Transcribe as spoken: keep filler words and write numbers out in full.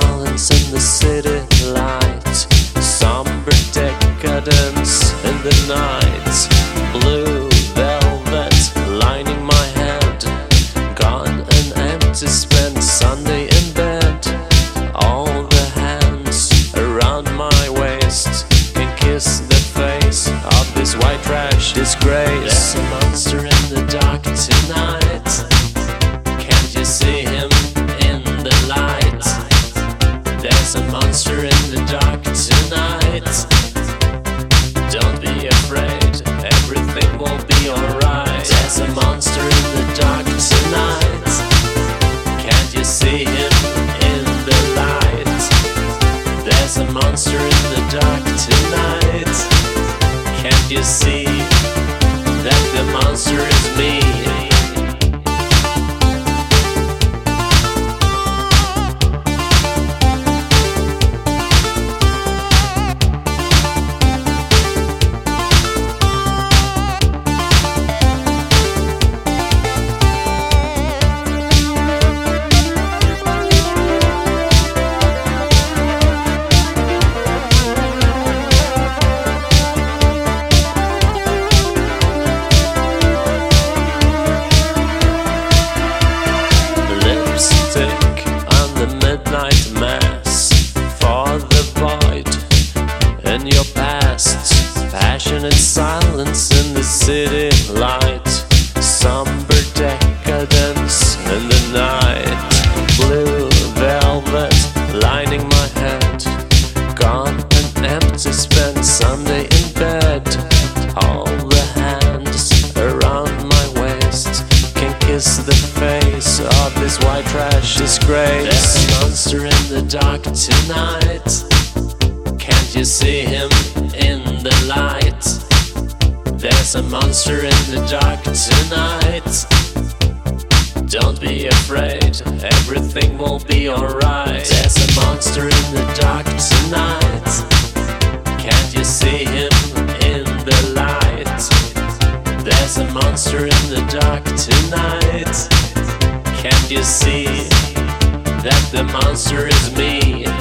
silence in the city light, somber decadence in the night, blue velvet lining my head, gone and empty, spent Sunday in bed. All the hands around my waist can kiss the face of this white trash disgrace. There's a monster in the dark tonight, can't you see him in the light? There's a monster in the dark tonight, don't be afraid, everything will be alright. There's a monster in the dark tonight, can't you see him in the light? There's a monster in the dark tonight, can't you see that the monster is me? Midnight mass for the void in your past, passionate silence in the city light, somber decadence in the night, blue velvet lining my head, gone and empty, spent Sunday in bed. All the hands around my waist can kiss the face of this white trash disgrace. There's a monster in the dark tonight, can't you see him in the light? There's a monster in the dark tonight, don't be afraid, everything will be alright. There's a monster in the dark tonight, can't you see him in the light? There's a monster in the dark tonight, can't you see that the monster is me?